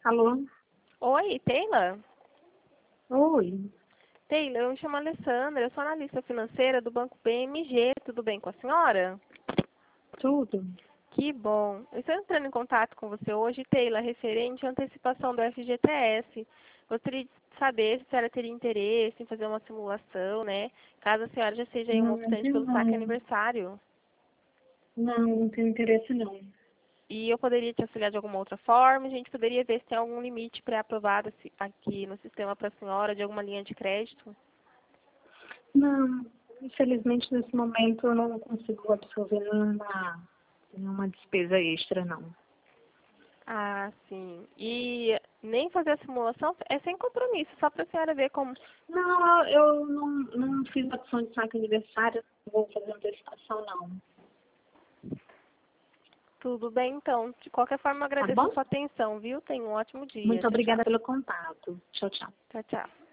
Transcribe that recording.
Alô? Oi, Taylor? Oi. Taylor, eu me chamo Alessandra, eu sou analista financeira do Banco BMG. Tudo bem com a senhora? Tudo? Que bom. Eu estou entrando em contato com você hoje, Taylor, referente à antecipação do FGTS. Gostaria de saber se a senhora teria interesse em fazer uma simulação, né? Caso a senhora já seja aí uma Não, optante pelo saque não. aniversário. Não tenho interesse não. E eu poderia te auxiliar de alguma outra forma. A gente poderia ver se tem algum limite pré-aprovado aqui no sistema para a senhora, de alguma linha de crédito. Não, infelizmente nesse momento eu não consigo absorver nenhuma despesa extra, não. Ah, sim. E nem fazer a simulação é sem compromisso, só para a senhora ver como. Não, eu não fiz opção de saque aniversário, não vou fazer antecipação não. Tudo bem, então. De qualquer forma, eu Tá agradeço a bom? sua atenção, viu? Tenha um ótimo dia. Muito Tchau, tchau. obrigada pelo contato. Tchau, tchau. Tchau, tchau.